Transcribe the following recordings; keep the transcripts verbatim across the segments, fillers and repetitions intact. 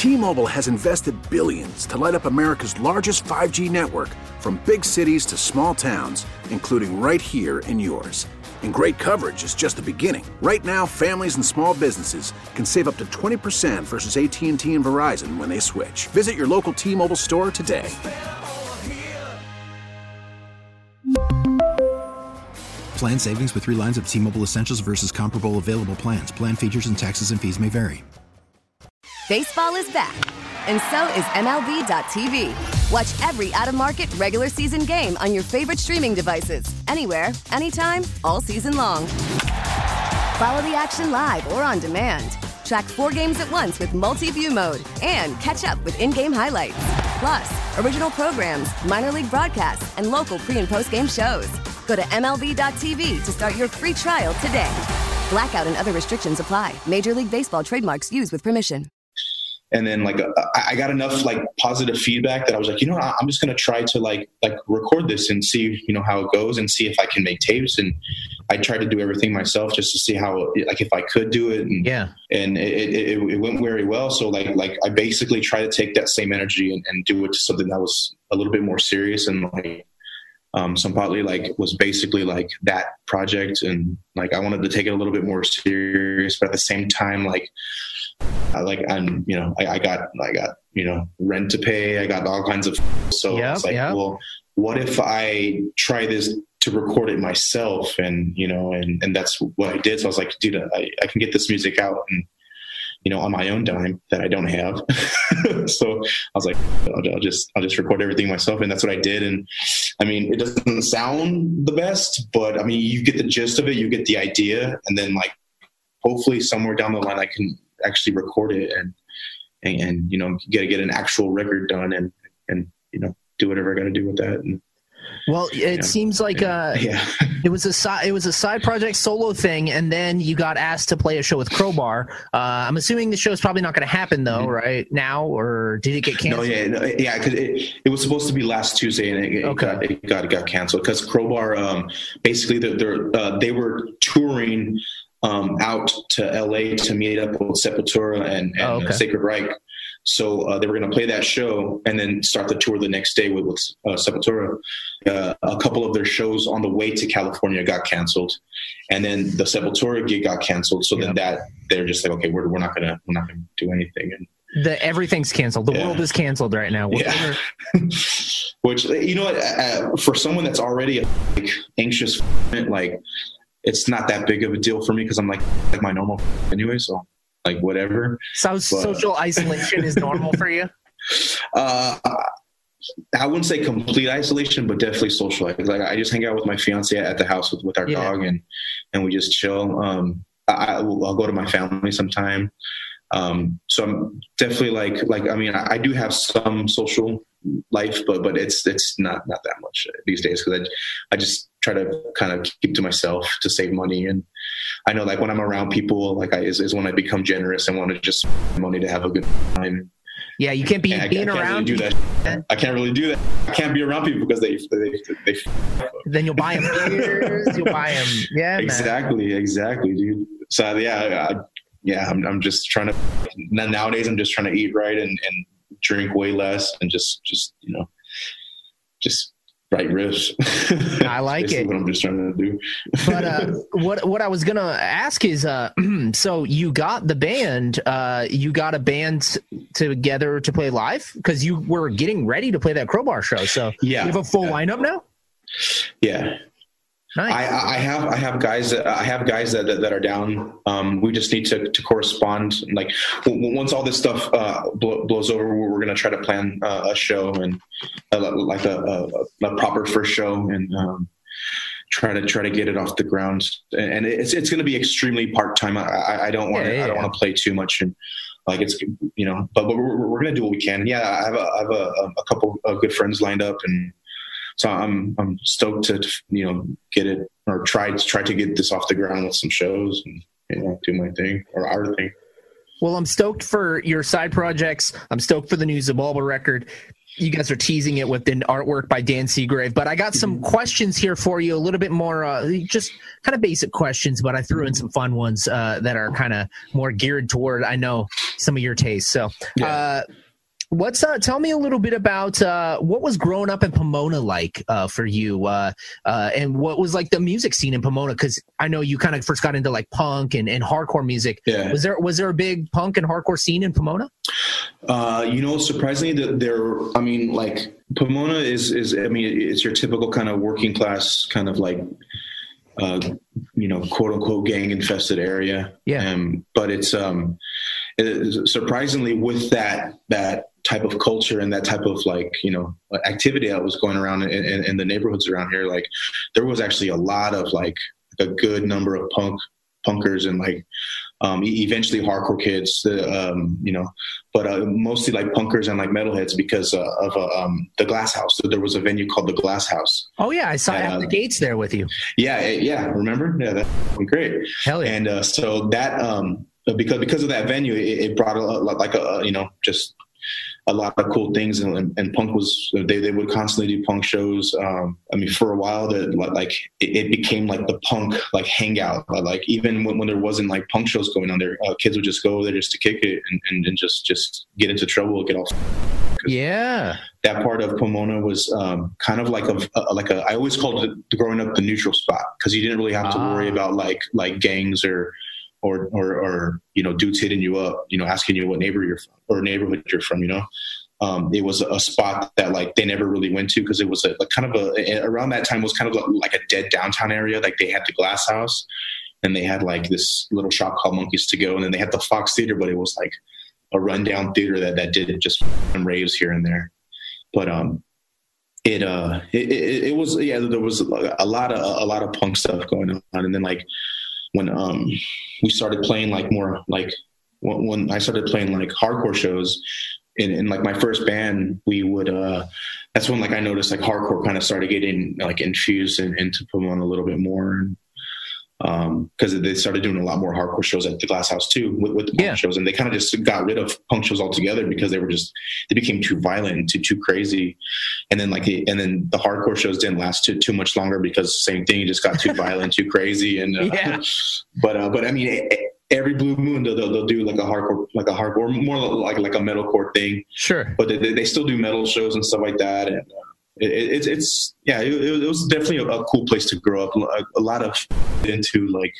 T-Mobile has invested billions to light up America's largest five G network, from big cities to small towns, including right here in yours. And great coverage is just the beginning. Right now, families and small businesses can save up to twenty percent versus A T and T and Verizon when they switch. Visit your local T-Mobile store today. Plan savings with three lines of T-Mobile Essentials versus comparable available plans. Plan features and taxes and fees may vary. Baseball is back, and so is M L B dot T V. Watch every out-of-market regular season game on your favorite streaming devices, anywhere, anytime, all season long. Follow the action live or on demand. Track four games at once with multi-view mode and catch up with in-game highlights. Plus, original programs, minor league broadcasts, and local pre- and post-game shows. Go to M L B dot T V to start your free trial today. Blackout and other restrictions apply. Major League Baseball trademarks used with permission. And then like I got enough like positive feedback that I was like, you know, I'm just gonna try to like like record this and see, you know, how it goes and see if I can make tapes. And I tried to do everything myself just to see how, like, if I could do it. And yeah, and it, it, it went very well. So like like I basically tried to take that same energy and, and do it to something that was a little bit more serious and like um, Sampatli like was basically like that project. And like I wanted to take it a little bit more serious, but at the same time, like. I like I'm, you know, I, I got, I got, you know, rent to pay. I got all kinds of, so yep, it's like, yep. well, what if I try this to record it myself? And, you know, and, and that's what I did. So I was like, dude, I, I can get this music out and, you know, on my own dime that I don't have. So I was like, I'll, I'll just, I'll just record everything myself. And that's what I did. And I mean, it doesn't sound the best, but I mean, you get the gist of it, you get the idea. And then like, hopefully somewhere down the line, I can actually record it and, and, and, you know, get, get an actual record done and, and, you know, do whatever I got to do with that. And, well, it you know, seems like uh, yeah. it was a side, it was a side project solo thing. And then you got asked to play a show with Crowbar. Uh, I'm assuming the show's probably not going to happen though, mm-hmm. right now, or did it get canceled? No, yeah, no, yeah. Cause it, it was supposed to be last Tuesday and it, okay. it got, it got, it got canceled because Crowbar, um, basically they're, they're uh, they were touring, Um, out to L A to meet up with Sepultura and, and oh, okay. uh, Sacred Reich. So uh, they were going to play that show and then start the tour the next day with, with uh, Sepultura. Uh, a couple of their shows on the way to California got canceled, and then the Sepultura gig got canceled. So yeah. then that they're just like, okay, we're we're not gonna we're not gonna do anything. And the everything's canceled. The yeah. world is canceled right now. Yeah. Which, you know, uh, for someone that's already a, like, anxious, like. It's not that big of a deal for me because I'm like like my normal anyway, so like whatever. So but, social isolation is normal for you? Uh, I wouldn't say complete isolation, but definitely social. Like I just hang out with my fiance at the house with, with our yeah. dog, and and we just chill. Um, I, I'll go to my family sometime. Um, so I'm definitely like like I mean I, I do have some social life, but but it's it's not not that much these days because I I just try to kind of keep to myself to save money. And I know like when I'm around people, like I is, is when I become generous and want to just spend money to have a good time. Yeah, you can't be and being I, I around. Really do that. I can't really do that. I can't be around people because they they, they, they then you'll buy them beers. You'll buy them. Yeah, exactly, man. exactly, dude. So yeah, I, yeah, I'm I'm just trying to nowadays. I'm just trying to eat right and, and drink way less and just just you know just. Write riffs. I like it. What I'm just trying to do. But uh, what what I was gonna ask is, uh, so you got the band, uh, you got a band together to play live because you were getting ready to play that Crowbar show. So yeah, you have a full yeah. lineup now. Yeah. Nice. I, I have I have guys that I have guys that that, that are down. Um, we just need to, to correspond. Like w- once all this stuff uh, blow, blows over, we're, we're gonna try to plan uh, a show and uh, like a, a, a proper first show and um, try to try to get it off the ground. And it's it's gonna be extremely part time. I, I, I don't want yeah, yeah, I don't yeah. want to play too much and like it's you know. But we're we're gonna do what we can. Yeah, I have a I have a, a couple of good friends lined up and. So I'm I'm stoked to you know get it or try try to get this off the ground with some shows and you know do my thing or our thing. Well, I'm stoked for your side projects. I'm stoked for the new Xibalba record. you guys are teasing it with the artwork by Dan Seagrave, but I got some mm-hmm. questions here for you, a little bit more, uh, just kind of basic questions, but I threw in some fun ones uh, that are kind of more geared toward, I know, some of your tastes. So, yeah. uh, What's uh, tell me a little bit about uh, what was growing up in Pomona like uh, for you, uh, uh, and what was like the music scene in Pomona? Because I know you kind of first got into like punk and, and hardcore music. Yeah. Was there was there a big punk and hardcore scene in Pomona? Uh, you know, surprisingly, that there. I mean, like Pomona is is. I mean, it's your typical kind of working class kind of like, uh, you know, quote unquote gang infested area. Yeah. Um, but it's um, it, surprisingly with that that. type of culture and that type of like, you know, activity that was going around in, in, in the neighborhoods around here. Like there was actually a lot of like a good number of punk punkers and like, um, eventually hardcore kids, uh, um, you know, but, uh, mostly like punkers and like metalheads because, uh, of, uh, um, the Glass House. So there was a venue called the Glass House. Oh yeah. I saw and, uh, the gates there with you. Yeah. Yeah. Remember? Yeah. That's great. Hell yeah. And, uh, so that, um, because, because of that venue, it, it brought a lot, like a, you know, just, a lot of cool things, and, and punk was they, they would constantly do punk shows. Um, I mean, for a while, that like it, it became like the punk like hangout. Like even when, when there wasn't like punk shows going on there, uh, kids would just go there just to kick it and, and, and just just get into trouble, get off. Yeah, that part of Pomona was um, kind of like a, a like a I always called it growing up the neutral spot because you didn't really have to ah. worry about like like gangs or. Or, or, or, you know, dudes hitting you up, you know, asking you what neighbor you're from or neighborhood you're from, you know, um, it was a spot that like they never really went to because it was a, like kind of a, around that time was kind of like a dead downtown area. Like they had the Glass House and they had like this little shop called Monkeys to Go. And then they had the Fox Theater, but it was like a rundown theater that, that did just raves here and there. But, um, it, uh, it, it, it was, yeah, there was a lot of, a lot of punk stuff going on. And then like, when um we started playing like more like when, when I started playing like hardcore shows in, in like my first band, we would uh that's when like I noticed like hardcore kind of started getting like infused in, into Pomona a little bit more. And um because they started doing a lot more hardcore shows at the Glass House too with, with the punk yeah. shows, and they kind of just got rid of punk shows altogether because they were just they became too violent and too too crazy. And then like and then the hardcore shows didn't last too too much longer because same thing, it just got too violent, too crazy. And uh, yeah. but uh but I mean every blue moon they'll, they'll do like a hardcore like a hardcore more like like a metalcore thing. Sure. But they, they still do metal shows and stuff like that. And uh, It, it, it's yeah, it, it was definitely a, a cool place to grow up. A, a lot of into like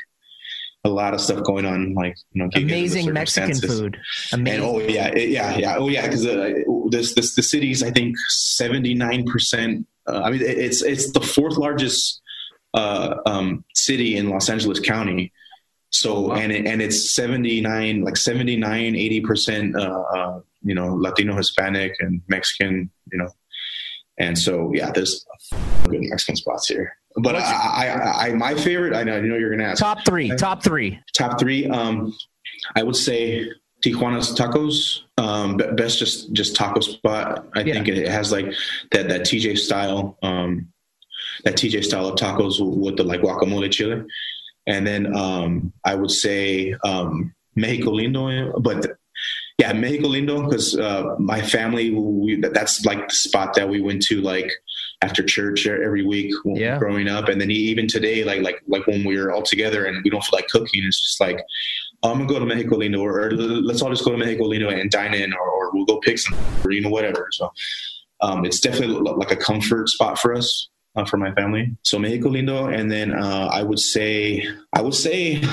a lot of stuff going on, like you know, amazing Mexican food. Amazing. And oh yeah, it, yeah, yeah, oh yeah, because uh, this this the city's I think seventy nine percent. I mean, it, it's it's the fourth largest uh, um, city in Los Angeles County. So wow. and it, and it's seventy-nine, like seventy-nine, eighty percent, uh, uh, you know, Latino, Hispanic, and Mexican, you know. And so, yeah, there's good Mexican spots here. But I, I, I, my favorite, I know, you know, you're going to ask. Top three, top three. Top three. Um, I would say Tijuana's Tacos. Um, best just, just taco spot. I yeah. think it has like that, that T J style, um, that T J style of tacos with the like guacamole chile. And then um, I would say um, Mexico Lindo, but yeah, Mexico Lindo, because uh, my family, we, that's like the spot that we went to like after church every week yeah. growing up. And then even today, like like like when we're all together and we don't feel like cooking, it's just like, oh, I'm going to go to Mexico Lindo, or, or let's all just go to Mexico Lindo and dine in, or, or we'll go pick some, or, you know, whatever. So um, it's definitely like a comfort spot for us. Uh, for my family. So Mexico Lindo. And then uh, I would say, I would say,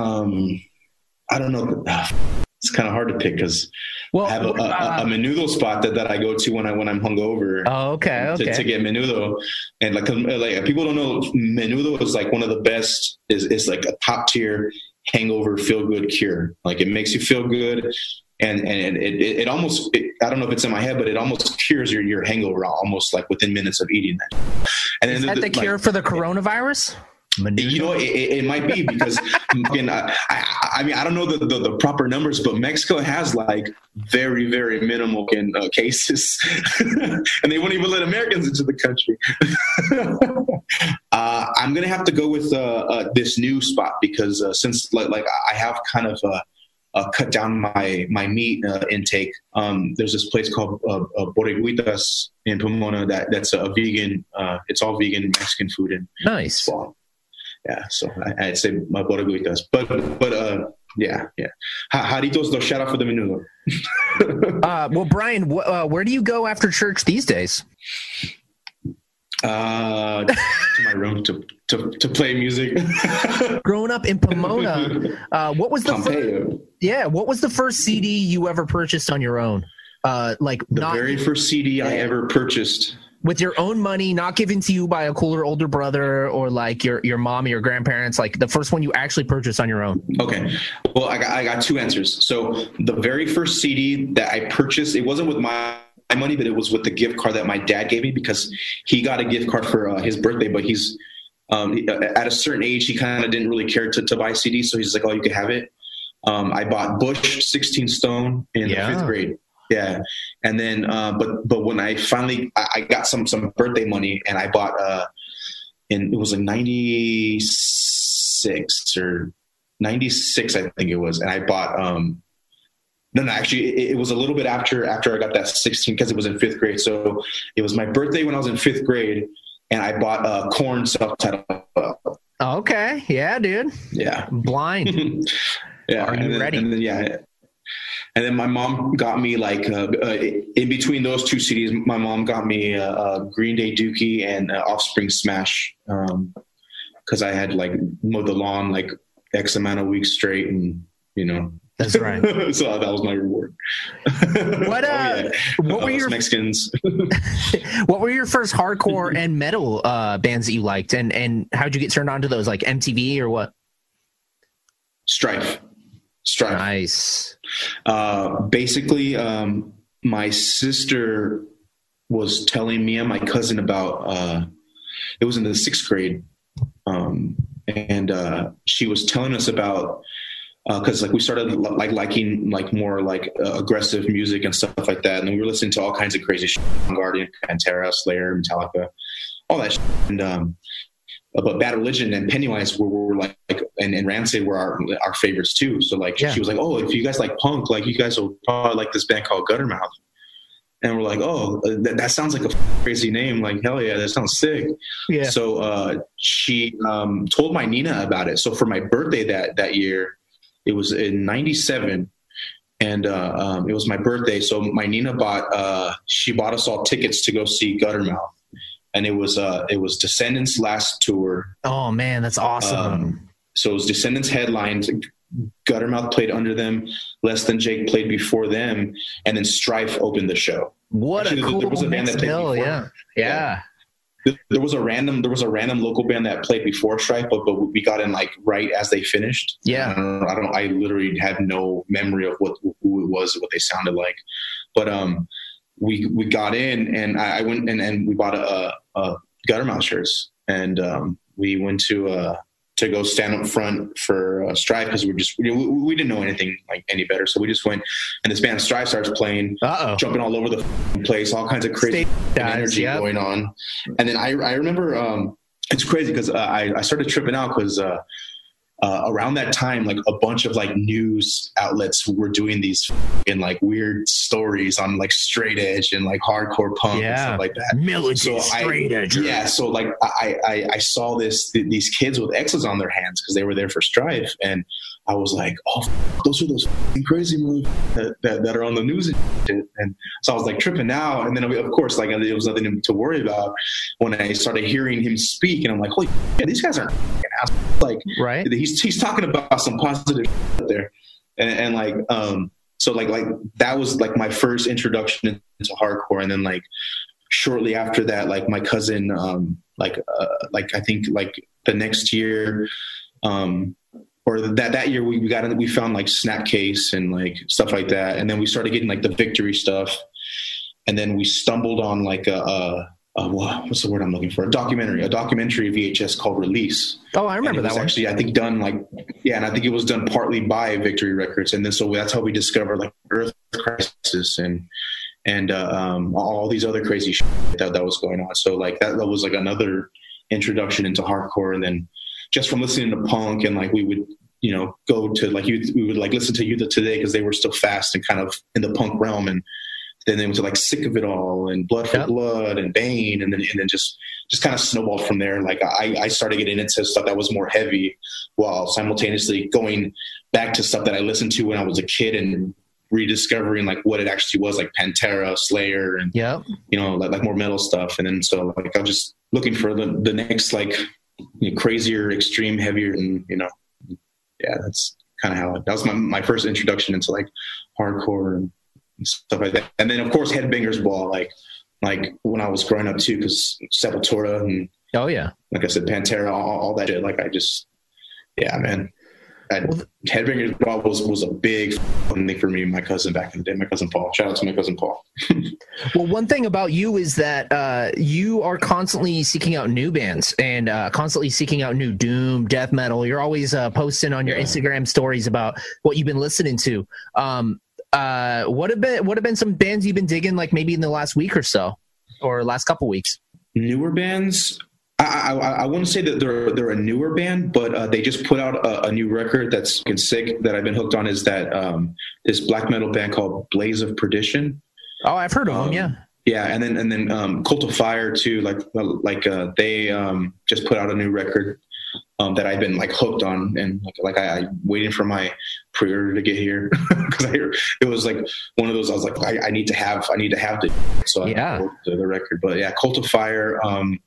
um, I don't know. It's kind of hard to pick because well, I have a, a, a menudo spot that, that I go to when I, when I'm hungover. Oh, okay. Okay. To, to get menudo. And like, like people don't know, menudo is like one of the best, is, is like a top tier hangover feel good cure. Like it makes you feel good. And and it, it, it almost, it, I don't know if it's in my head, but it almost cures your, your hangover almost like within minutes of eating that. And Is then that the, the cure like, for the coronavirus? You know, it, it might be because, and I, I, I mean, I don't know the, the, the proper numbers, but Mexico has like very, very minimal in, uh, cases, and they won't even let Americans into the country. uh, I'm gonna have to go with uh, uh, this new spot because uh, since like, like I have kind of. Uh, uh, cut down my my meat uh, intake. Um, there's this place called uh, uh, Borreguitas in Pomona that that's a vegan. Uh, it's all vegan Mexican food and nice. Well, yeah, so I, I'd say my Borreguitas, but but uh, yeah, yeah. Jaritos dos shout out for the menudo. uh, well, Brian, wh- uh, where do you go after church these days? Uh, to my room to to, to play music. Growing up in Pomona, uh, what was the first, yeah? What was the first C D you ever purchased on your own? Uh, like the not, very first C D I ever purchased with your own money, not given to you by a cooler older brother or like your your mom or your grandparents. Like the first one you actually purchased on your own. Okay, well, I got I got two answers. So the very first C D that I purchased, it wasn't with my my money, but it was with the gift card that my dad gave me because he got a gift card for uh, his birthday, but he's um, he, at a certain age, he kind of didn't really care to, to buy C Ds. So he's like, oh, you can have it. Um, I bought Bush sixteen Stone in yeah. the fifth grade. Yeah. And then, uh, but, but when I finally, I, I got some, some birthday money and I bought, uh, and it was like ninety-six or ninety-six, I think it was. And I bought, um, No, no, actually, it, it was a little bit after after I got that sixteen because it was in fifth grade. So it was my birthday when I was in fifth grade, and I bought a uh, Korn self-titled. Okay, yeah, dude. Yeah, Blind. yeah, are you and then, ready? And then, yeah, and then my mom got me like uh, uh, in between those two C Ds. My mom got me uh, uh, Green Day Dookie and uh, Offspring Smash because um, I had like mowed the lawn like X amount of weeks straight, and you know. That's right. So that was my reward. What uh, oh, yeah. what were uh, your Mexicans? What were your first hardcore and metal uh, bands that you liked, and and how'd you get turned on to those? Like M T V or what? Strife. Strife. Nice. Uh, basically, um, my sister was telling me and my cousin about. Uh, it was in the sixth grade, um, and uh, she was telling us about. Because uh, like we started like liking like more like uh, aggressive music and stuff like that, and we were listening to all kinds of crazy shit: Guardian, Pantera, Slayer, Metallica, all that shit. And um, but Bad Religion and Pennywise were, were like, like and, and Rancid were our our favorites too. So like yeah. she was like, oh, if you guys like punk, like you guys will probably like this band called Guttermouth. And we're like, oh, that, that sounds like a crazy name. Like, hell yeah, that sounds sick. Yeah. So uh, she um, told my Nina about it. So for my birthday that that year. It was in ninety-seven, and uh, um, it was my birthday. So my Nina bought, uh, she bought us all tickets to go see Guttermouth, and it was uh, it was Descendants' last tour. Oh man, that's awesome! Um, so it was Descendants headlines. Guttermouth played under them. Less Than Jake played before them, and then Strife opened the show. What Actually, a cool there was a band that played before. Yeah, yeah. yeah. There was a random, there was a random local band that played before Strife, but, but we got in like right as they finished. Yeah. I don't, I don't, I literally had no memory of what, who it was, what they sounded like. But, um, we, we got in and I, I went and, and we bought a, a Guttermouth shirts and, um, we went to, uh, to go stand up front for uh, Strife because we were just we, we didn't know anything like any better, so we just went and this band Strife starts playing, Uh-oh. jumping all over the place, all kinds of crazy dies, energy yep. going on, and then I I remember um, it's crazy because uh, I I started tripping out because uh, uh, around that time like a bunch of like news outlets were doing these in like weird stories on like straight edge and like hardcore punk yeah. and stuff like that. Militant so straight I, edge. Yeah, so like I, I I saw this th- these kids with X's on their hands because they were there for Strife, and I was like, oh, f- those are those crazy movies that, that that are on the news and shit. And so I was like tripping out, and then of course like there was nothing to worry about when I started hearing him speak, and I'm like, holy shit, these guys aren't assholes. Like right. He's he's talking about some positive shit there, and, and like um so like like that was like my first introduction into hardcore, and then like shortly after that, like my cousin um like uh, like I think like the next year um or that that year we, we got in, we found like Snapcase and like stuff like that, and then we started getting like the Victory stuff, and then we stumbled on like a, a Uh, what's the word I'm looking for? A documentary, a documentary V H S called Release. Oh, I remember that was one. Actually, I think done like, yeah, and I think it was done partly by Victory Records, and then so that's how we discovered like Earth Crisis and and uh, um, all these other crazy shit that that was going on. So like that, that was like another introduction into hardcore, and then just from listening to punk and like we would you know, go to like you, we would like listen to Youth of Today because they were still fast and kind of in the punk realm. And then they went to like Sick of It All and Blood for Yep. Blood and Bane. And then, and then just, just kind of snowballed from there. Like I, I started getting into stuff that was more heavy while simultaneously going back to stuff that I listened to when I was a kid and rediscovering like what it actually was, like Pantera, Slayer, and, Yep. you know, like, like more metal stuff. And then, so like, I'm just looking for the, the next, like, you know, crazier, extreme, heavier, and, you know, yeah, that's kind of how it, that was my, my first introduction into like hardcore and stuff like that. And then of course Headbangers Ball, like, like when I was growing up too, because Sepultura and Oh yeah. like I said, Pantera, all, all that shit. Like I just, yeah, man. I, Well, Headbangers Ball was, was a big thing for me and my cousin back in the day, my cousin Paul. Shout out to my cousin Paul. Well, one thing about you is that uh, you are constantly seeking out new bands and uh, constantly seeking out new doom, death metal. You're always uh, posting on your Yeah. Instagram stories about what you've been listening to. Um, uh, what have been what have been some bands you've been digging, like maybe in the last week or so, or last couple weeks? Newer bands, I, I, I wouldn't say that they're they're a newer band, but uh, they just put out a, a new record that's fucking sick that I've been hooked on. Is that um, this black metal band called Blaze of Perdition? Oh, I've heard of Um, them. Yeah. Yeah, and then and then um, Cult of Fire too. Like like uh, they um, just put out a new record um, that I've been like hooked on, and like, like I, I waiting for my pre-order to get here because I it was like one of those. I was like, I, I need to have I need to have the so I Yeah. ordered the, the record. But yeah, Cult of Fire. Um,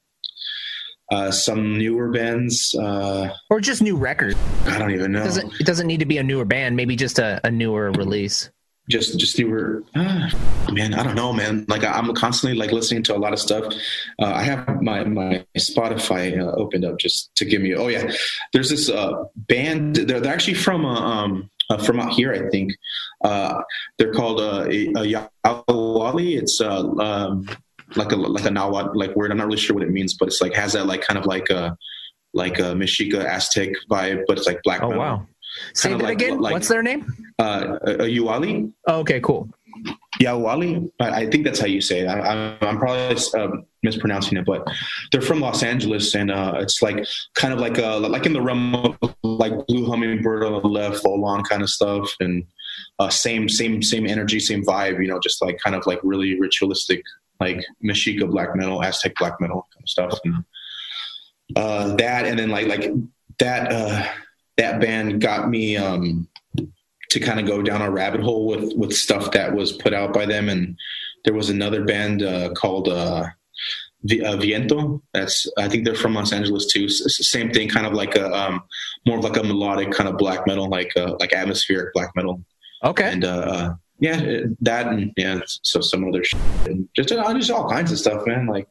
uh, some newer bands. Uh, Or just new records. I don't even know. It doesn't, it doesn't need to be a newer band. Maybe just a, a newer release. just just newer uh, man I don't know, man. Like I'm constantly like listening to a lot of stuff. uh, I have my my Spotify uh, opened up just to give me oh yeah there's this uh band, they're, they're actually from uh, um uh, from out here, I think. Uh they're called uh Yawali. It's uh um like a like a Nahuatl like word. I'm not really sure what it means, but it's like has that like kind of like a like a Mexica Aztec vibe, but it's like black Oh, metal. wow. Say Kinda that like- again. like- What's their name? uh a Yawali. Oh, okay, cool. Yawali, I I think that's how you say it. I, I'm, I'm probably um, mispronouncing it, but they're from Los Angeles, and uh, it's like kind of like a, like in the realm of like Blue Hummingbird on the left, Volon kind of stuff, and uh, same same same energy, same vibe. You know, just like kind of like really ritualistic, like Mexica black metal, Aztec black metal kind of stuff. And, uh, that and then like like that uh, that band got me. Um, to kind of go down a rabbit hole with, with stuff that was put out by them. And there was another band uh, called uh, v- uh, Viento. That's, I think they're from Los Angeles too. S- same thing, kind of like a, um, more of like a melodic kind of black metal, like, uh, like atmospheric black metal. Okay. And, uh, yeah, that, and yeah, so some other shit, and just, uh, just all kinds of stuff, man. Like,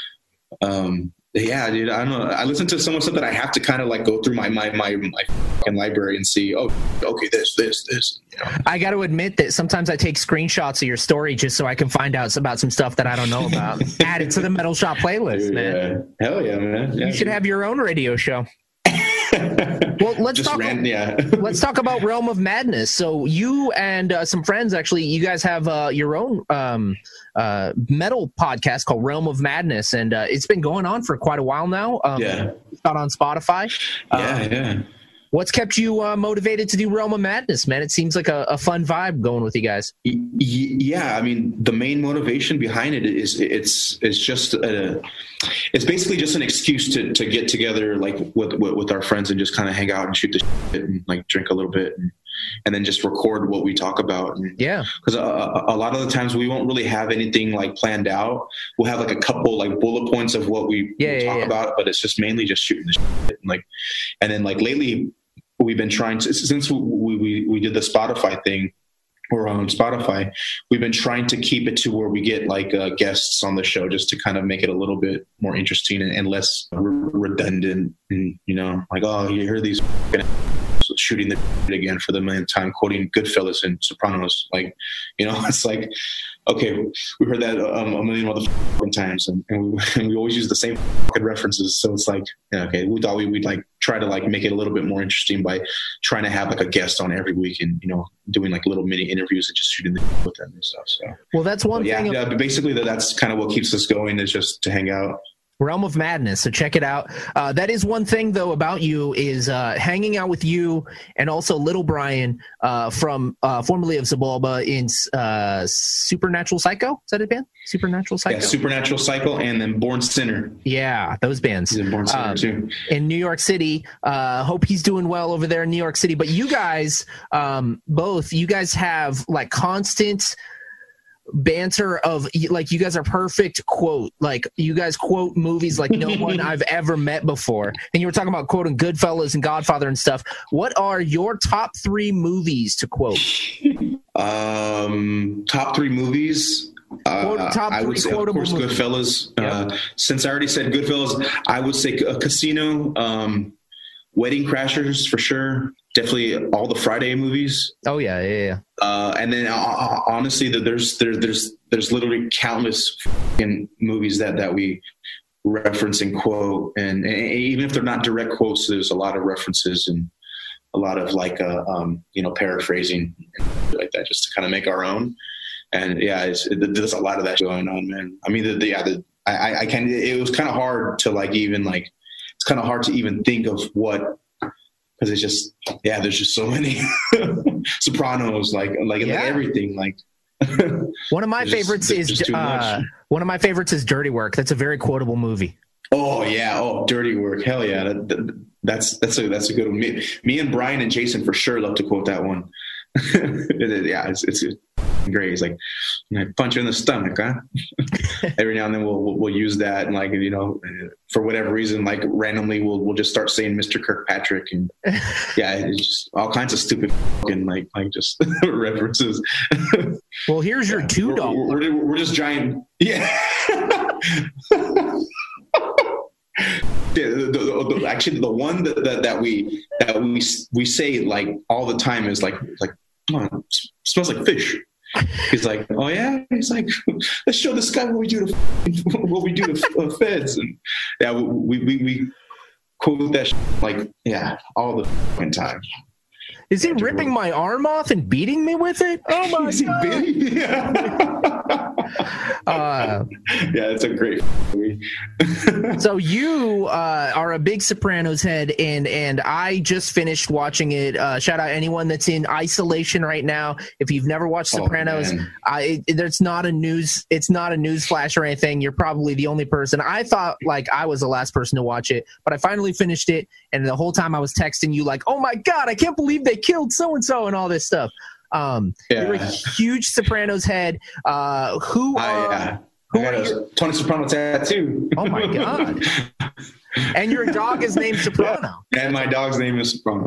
um, yeah, dude, I don't know. I listen to so much stuff that I have to kind of like go through my my my, my fucking library and see. Oh, okay, this, this, this. You know? I got to admit that sometimes I take screenshots of your story just so I can find out about some stuff that I don't know about. Add it to the Metal Shop playlist, man. Yeah. Hell yeah, man. Yeah, You should have your own radio show. Well, let's just talk. ran, yeah. Let's talk about Realm of Madness. So you and uh, some friends, actually, you guys have uh, your own um, uh, metal podcast called Realm of Madness, and uh, it's been going on for quite a while now. Um, Yeah. It's out on Spotify. Yeah, Um, yeah. What's kept you uh, motivated to do Realm of Madness, man? It seems like a, a fun vibe going with you guys. Y- y- Yeah, I mean, the main motivation behind it is it's it's just a, it's basically just an excuse to, to get together like with, with with our friends and just kind of hang out and shoot the shit and like drink a little bit and, and then just record what we talk about. And, Yeah. because a, a lot of the times we won't really have anything like planned out. We'll have like a couple like bullet points of what we Yeah, we yeah, talk yeah. about, but it's just mainly just shooting the shit. And like, and then like lately we've been trying to, since we, we, we did the Spotify thing, or on Spotify, we've been trying to keep it to where we get like uh, guests on the show just to kind of make it a little bit more interesting and, and less re- redundant. And, you know, like, oh, you hear these shooting the again for the millionth time, quoting Goodfellas and Sopranos. Like, you know, it's like, okay, we heard that um, a million other times, and, and, we, and we always use the same references. So it's like, yeah, okay, we thought we would like try to like make it a little bit more interesting by trying to have like a guest on every week and, you know, doing like little mini interviews and just shooting the with them and stuff. So Well, that's one yeah, thing. yeah, but basically that, that's kind of what keeps us going, is just to hang out. Realm of Madness. So check it out. Uh, that is one thing, though, about you is uh, hanging out with you and also Little Brian uh, from uh, formerly of Zabalba in uh, Supernatural Psycho. Is that a band? Supernatural Psycho? Yeah, Supernatural Psycho and then Born Sinner. Yeah, those bands. He's in Born Sinner, um, too. In New York City. Uh, hope he's doing well over there in New York City. But you guys, um, both, you guys have like constant banter of like you guys are perfect quote like you guys quote movies like no one I've ever met before, and you were talking about quoting Goodfellas and Godfather and stuff. What are your top three movies to quote? Um, top three movies. Quote, uh, top I three would say, of course, movies. Goodfellas. Yep. Uh, since I already said Goodfellas, I would say uh, Casino, um, Wedding Crashers for sure. Definitely all the Friday movies. Oh yeah, yeah, yeah. Uh, and then uh, honestly, there's there's there's there's literally countless movies that that we reference and quote, and, and even if they're not direct quotes, there's a lot of references and a lot of like uh, um, you know paraphrasing like that, just to kind of make our own. And yeah, it's, it, there's a lot of that going on, man. I mean, the, the, yeah, the, I I can. It was kind of hard to like even like it's kind of hard to even think of what. Because it's just, yeah, there's just so many Sopranos, like, like, yeah. like everything. Like, one of my favorites just, is uh, one of my favorites is Dirty Work. That's a very quotable movie. Oh yeah, oh Dirty Work, hell yeah, that, that, that's that's a that's a good one. Me, me and Brian and Jason for sure love to quote that one. Yeah, it's it's great. It's like, you know, punch you in the stomach, huh? Every now and then we'll, we'll we'll use that, and like you know, for whatever reason, like randomly we'll we'll just start saying Mister Kirkpatrick, and yeah, it's just all kinds of stupid fucking like like just references. Well, here's your yeah, two dollars. We're, we're, we're just giant, yeah. Yeah, the, the, the, actually, the one that, that, that we that we we say like all the time is like like come on, it smells like fish. He's like, oh yeah. He's like, let's show this guy what we do to what we do to uh, feds, and yeah, we we we quote that shit, like yeah all the fucking time. Is he ripping my arm off and beating me with it? Oh my Is god! Yeah. uh, yeah, it's a great movie. So you uh, are a big Sopranos head, and and I just finished watching it. Uh, shout out anyone that's in isolation right now. If you've never watched Sopranos, oh, I there's not a news. It's not a news flash or anything. You're probably the only person. I thought like I was the last person to watch it, but I finally finished it, and the whole time I was texting you like, "Oh my god, I can't believe they killed so and so and all this stuff." Um, yeah. You're a huge Sopranos head. Uh, who? I, are, uh, who I got are a your, Tony Soprano tattoo. Oh my god! And your dog is named Soprano. And my dog's name is Soprano.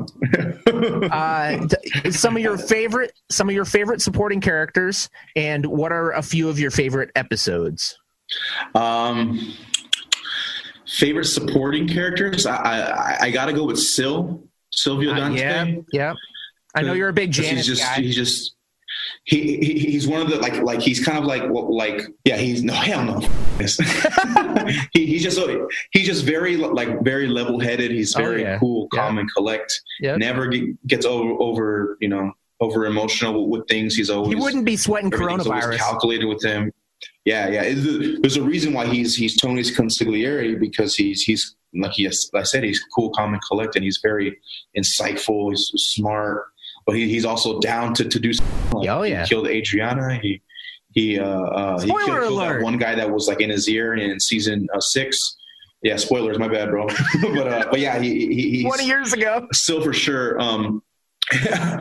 uh, th- some of your favorite, some of your favorite supporting characters, and what are a few of your favorite episodes? Um, favorite supporting characters. I I, I got to go with Sil. Silvio Dante. Uh, yeah, yeah. I know you're a big Janice he's just, guy. He's just he, he he's one of the like like he's kind of like like yeah he's no hell no he, he's just he's just very like very level headed. He's very oh, yeah. cool, calm, yeah. and collect. Yep. Never get, gets over over you know over emotional with things. He's always he wouldn't be sweating coronavirus. Calculated with him. Yeah, yeah. There's a reason why he's he's Tony's consigliere, because he's he's like he has, like I said, he's cool, calm, and collected. He's very insightful. He's smart, but he, he's also down to to do. Like, oh yeah, he killed Adriana. He he uh, uh he killed, killed that one guy that was like in his ear in season uh, six. Yeah, spoilers. My bad, bro. but uh, but yeah, he, he he's twenty years ago. Still for sure. Um, uh,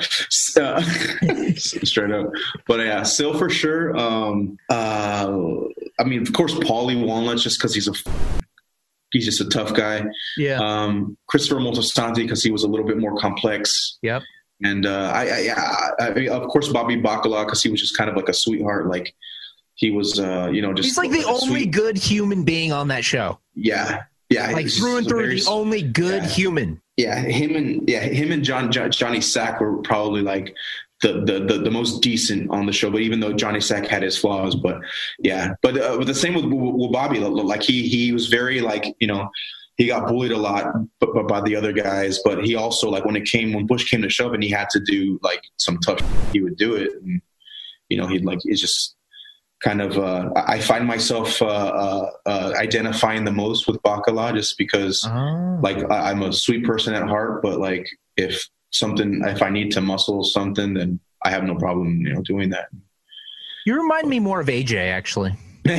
straight up, but yeah, still for sure. Um, uh, I mean, of course, Paulie Walnut, just because he's a he's just a tough guy. Yeah. Um, Christopher Moltisanti, because he was a little bit more complex. Yep. And uh, I, I, yeah, I, I, of course, Bobby Bacala, because he was just kind of like a sweetheart. Like he was, uh, you know, just he's like the only sweet. good human being on that show. Yeah. Yeah. Like through and through, very, the only good yeah. human. Yeah, him and yeah, him and John, John Johnny Sack were probably like the, the the the most decent on the show. But even though Johnny Sack had his flaws, but yeah, but, uh, but the same with, with Bobby. Like he he was very like you know he got bullied a lot by, by the other guys. But he also like when it came when Bush came to shove and he had to do like some tough, he would do it. And you know he'd like it's just kind of uh, I find myself uh, uh, uh, identifying the most with Bacala, just because oh. like I, I'm a sweet person at heart, but like if something if I need to muscle something, then I have no problem, you know, doing that. You remind me more of A J, actually.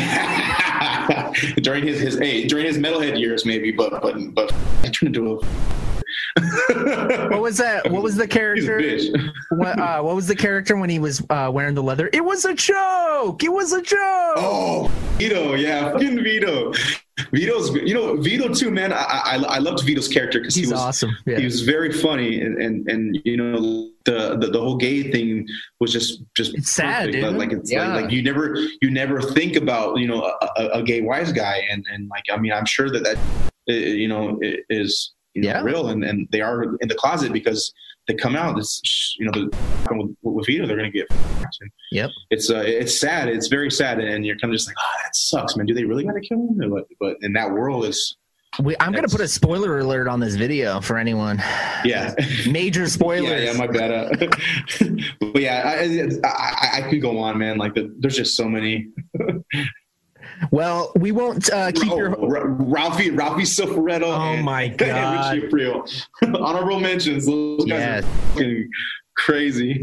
during his his hey, during his metalhead years, maybe, but but but I turned into a. What was that? What was the character? What, uh, what was the character when he was uh, wearing the leather? It was a joke. It was a joke. Oh, Vito, yeah, fucking Vito. Vito's, you know, Vito too, man. I I, I loved Vito's character because he was awesome. Yeah. He was very funny, and and and you know the the, the whole gay thing was just just it's sad, dude. Like it's yeah. like, like you never you never think about, you know, a, a, a gay wise guy, and and like I mean I'm sure that that you know is. You know, yeah. real, and, and they are in the closet because they come out. It's, you know, the, with, with Vito, they're going to get. Yep. It's uh, it's sad. It's very sad, and you're kind of just like, oh, that sucks, man. Do they really got to kill him? But, but in that world, is. We, I'm going to put a spoiler alert on this video for anyone. Yeah. Major spoilers. yeah, yeah, my bad. Uh, but yeah, I, I I could go on, man. Like the, there's just so many. Well, we won't uh, keep oh, your Ralphie Ralphie Cifaretto. Oh and, my god! Richie Aprile. Honorable mentions. Those guys yes. are fucking crazy.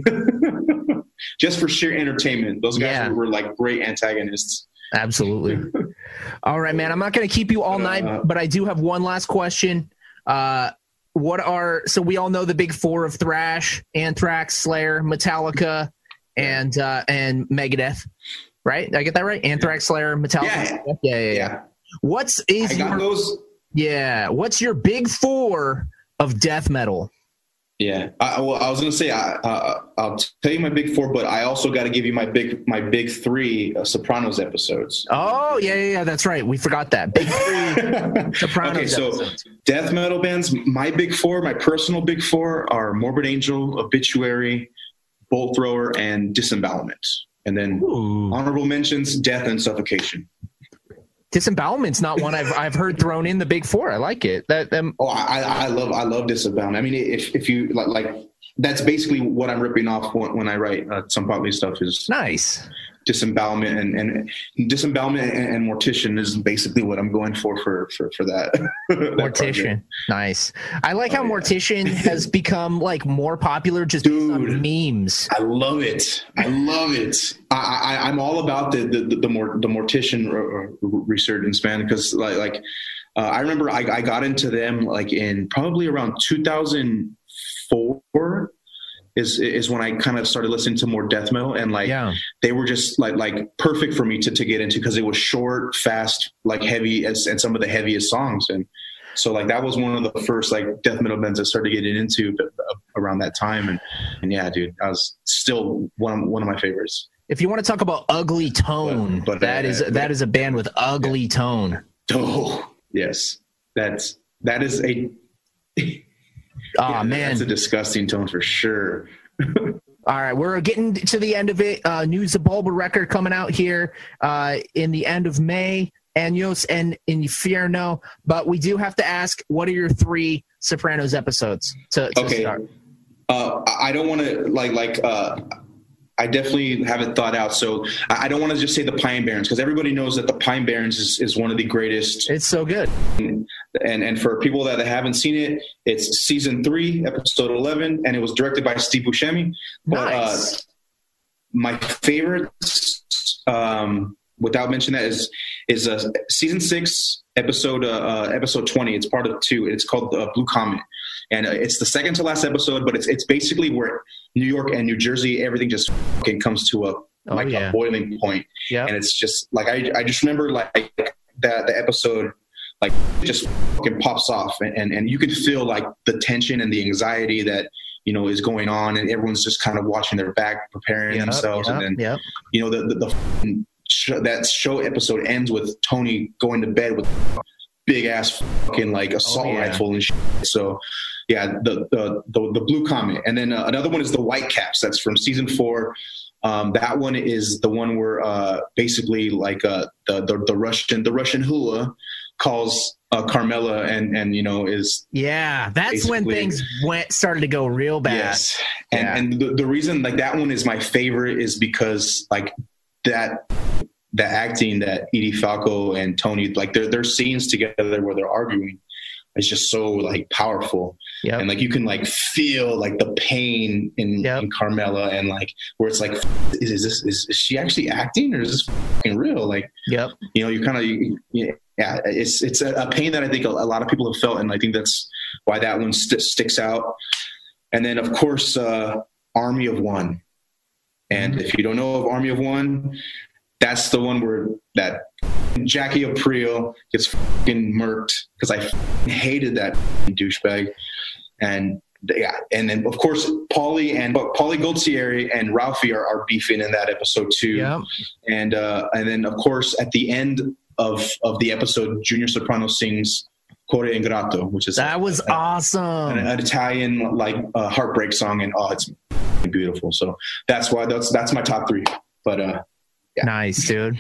Just for sheer entertainment, those guys yeah. were, were like great antagonists. Absolutely. All right, man. I'm not going to keep you all night, uh, but I do have one last question. Uh, what are so we all know the big four of thrash: Anthrax, Slayer, Metallica, and uh, and Megadeth. Right? Did I get that right? Anthrax, Slayer, Metallica. Yeah, yeah, yeah. yeah. yeah. What's is I got your, those. Yeah. What's your big four of death metal? Yeah. I, well, I was gonna say I, uh, I'll tell you my big four, but I also got to give you my big my big three uh, Sopranos episodes. Oh yeah, yeah, yeah. That's right. We forgot that big three Sopranos. Okay, so episodes. Death metal bands. My big four, my personal big four, are Morbid Angel, Obituary, Bolt Thrower, and Disembowelment. And then Ooh. Honorable mentions, Death and Suffocation. Disembowelment's not one I've I've heard thrown in the big four. I like it. That um, oh, I, I love I love Disembowelment. I mean, if if you like, like that's basically what I'm ripping off when, when I write uh, some Pot Lee stuff is nice. Disembowelment and, and Disembowelment and, and Mortician is basically what I'm going for for for, for that. that Mortician, project. Nice. I like oh, how yeah. Mortician has become like more popular just Dude, on memes. I love it. I love it. I, I I'm all about the the the, the, more, the Mortician resurgence, man. Because like like uh, I remember I, I got into them like in probably around two thousand four. Is is when I kind of started listening to more death metal, and like yeah. they were just like like perfect for me to, to get into because it was short, fast, like heavy, as and some of the heaviest songs, and so like that was one of the first like death metal bands I started getting into around that time, and and yeah, dude, I was still one of, one of my favorites. If you want to talk about ugly tone, but, but that uh, is that is a band with ugly yeah. tone. Oh yes, that's that is a. Oh yeah, man, that's a disgusting tone for sure. All right, we're getting to the end of it. Uh, News Bulba record coming out here uh, in the end of May. Años and Infierno, but we do have to ask, what are your three Sopranos episodes to, to okay. start? Uh, I don't want to like like. Uh, I definitely haven't thought out. So I don't want to just say the Pine Barrens because everybody knows that the Pine Barrens is, is one of the greatest. It's so good. And, and and for people that haven't seen it, it's season three, episode eleven, and it was directed by Steve Buscemi. But nice. uh, my favorite, um, without mentioning that, is is uh, season six, episode uh, uh, episode twenty. It's part of two. It's called uh, Blue Comet. And uh, it's the second to last episode, but it's it's basically where New York and New Jersey, everything just fucking comes to a oh, like yeah. a boiling point. Yeah. And it's just like I I just remember like that the episode like just fucking pops off, and, and and you can feel like the tension and the anxiety that you know is going on, and everyone's just kind of watching their back, preparing yep, themselves, yep, and then yep. you know the the, the show, that show episode ends with Tony going to bed with big ass fucking like assault oh, yeah. rifle and shit. So yeah, the, the, the, the Blue Comet. And then uh, another one is the Whitecaps. That's from season four. Um, that one is the one where uh, basically like uh, the, the, the Russian, the Russian hula calls uh, Carmela and, and, you know, is. Yeah. That's when things went, started to go real bad. Yes. And, yeah. and the, the reason like that one is my favorite is because like that, the acting that Edie Falco and Tony, like their their scenes together where they're arguing, is just so like powerful. Yep. And like you can like feel like the pain in, yep. in Carmela, and like where it's like, is, is this is, is she actually acting or is this fucking real? Like, yep. you know, you kind of you, you, yeah, it's it's a, a pain that I think a, a lot of people have felt, and I think that's why that one st- sticks out. And then of course, uh, Army of One. And if you don't know of Army of One, that's the one where that Jackie Aprile gets fucking murked because I fucking hated that douchebag. And yeah, and then of course Paulie and but Paulie Goldzieri and Ralphie are, are beefing in that episode too. Yeah. And uh, and then of course at the end of of the episode, Junior Soprano sings Core Ingrato, which is that was a, awesome, an, an Italian like uh, heartbreak song, and oh, it's beautiful. So that's why that's that's my top three. But uh, yeah. Nice, dude.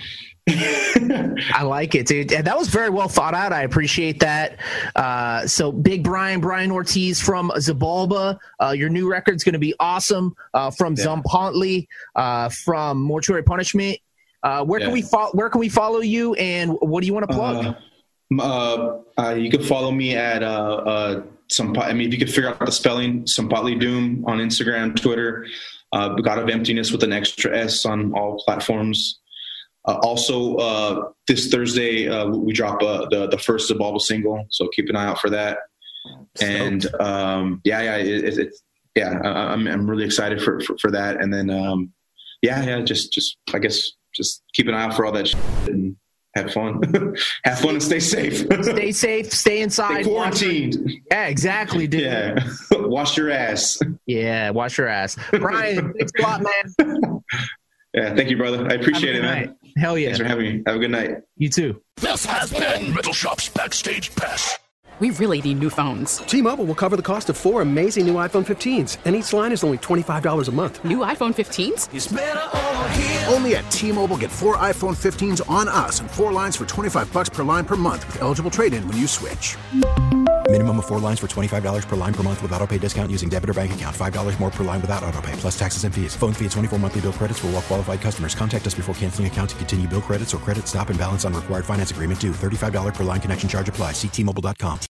I like it, dude. And that was very well thought out. I appreciate that. Uh, so Big Brian, Brian Ortiz from Zabalba, uh, your new record's going to be awesome. Uh, from yeah. Zompantli, uh, from Mortuary Punishment. Uh, where yeah. can we follow? Where can we follow you? And what do you want to plug? Uh, uh, uh, you can follow me at uh, uh, some. I mean, if you could figure out the spelling, Zompantli Doom on Instagram, Twitter. Uh, God of Emptiness with an extra S on all platforms. Uh, also, uh, this Thursday, uh, we drop uh, the the first Zabalba single, so keep an eye out for that. So. And um, yeah, yeah, it, it, it, yeah, I, I'm I'm really excited for, for, for that. And then um, yeah, yeah, just just I guess just keep an eye out for all that shit and have fun, have fun and stay safe. Stay safe, stay inside. Stay quarantined. Yeah, exactly, dude. Yeah, wash your ass. Yeah, wash your ass. Brian, thanks a lot, man. Yeah, thank you, brother. I appreciate it, man. Night. Hell yeah. Thanks for having me. Have a good night. You too. This has been Metal Shop's Backstage Pass. We really need new phones. T-Mobile will cover the cost of four amazing new iPhone fifteens, and each line is only twenty-five dollars a month. New iPhone fifteens? It's better over here. Only at T-Mobile, get four iPhone fifteens on us and four lines for twenty-five bucks per line per month with eligible trade-in when you switch. Minimum of four lines for twenty-five dollars per line per month with autopay discount using debit or bank account. five dollars more per line without autopay, plus taxes and fees. Phone fee at twenty-four monthly bill credits for well-qualified customers. Contact us before canceling account to continue bill credits or credit stop and balance on required finance agreement due. thirty-five dollars per line connection charge applies. See T Mobile dot com.